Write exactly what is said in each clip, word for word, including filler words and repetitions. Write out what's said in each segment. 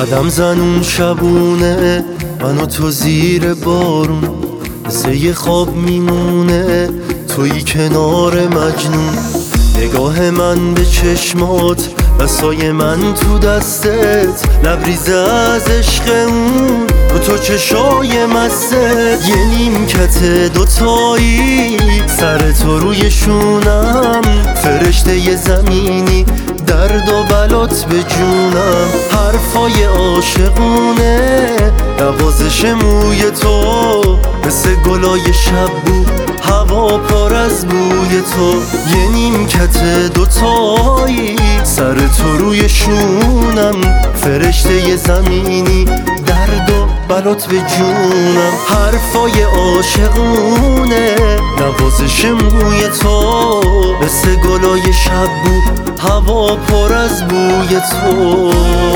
قدم زنون شبونه من و تو زیر بارون، مثل یه خواب میمونه توی کنار مجنون. نگاه من به چشمات، بسای من تو دستت، لبریزه از عشق اون و تو چشای مستت. یه نیمکت دوتایی سر تو روی شونم، فرشته ی زمینی درد و بلات به جونم. حرفای عاشقونه نوازش موی تو، مثل گلای شب بو هوا پر از بوی تو. یه نیمکت دوتایی سر تو روی شونم، فرشته ی زمینی درد و بلات به جونم. حرفای عاشقونه نوازش موی تو، مثل گلای شب بو هوا پر از بوی تو.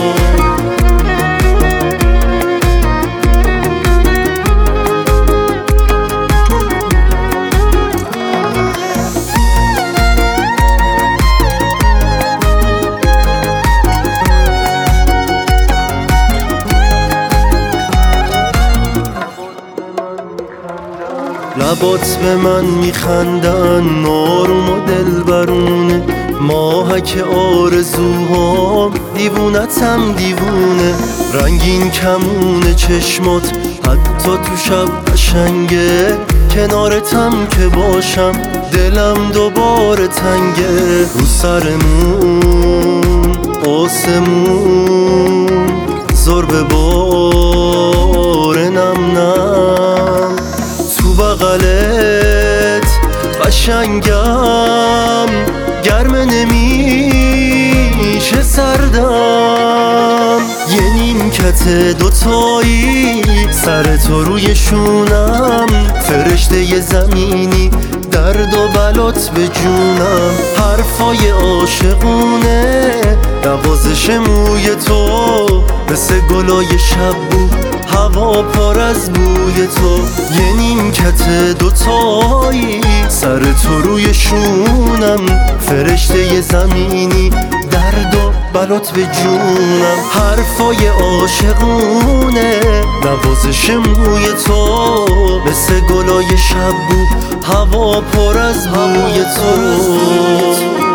لبات به من میخندن آروم و دلبرونه، ماهک آرزوهام دیوونتم دیوونه. رنگین کمونه چشمات حتی تو شب قشنگه، کنارتم که باشم دلم دوباره تنگه. رو سرمون آسمون زور به بار نم نم، تو بغلت قشنگم گرمه نمیشه سردم. یه نیمکت دوتایی سر تو روی شونم، فرشته ی زمینی درد و بلات به جونم. حرفای عاشقونه نوازش موی تو، مثل گلای شب بو هوا پر از بوی تو. یه نیمکت دوتایی سر تو روی شونم، فرشته ی زمینی درد و بلات به جونم. حرفای عاشقونه نوازش موی تو، مثل گلای شب بو هوا پر از بوی تو.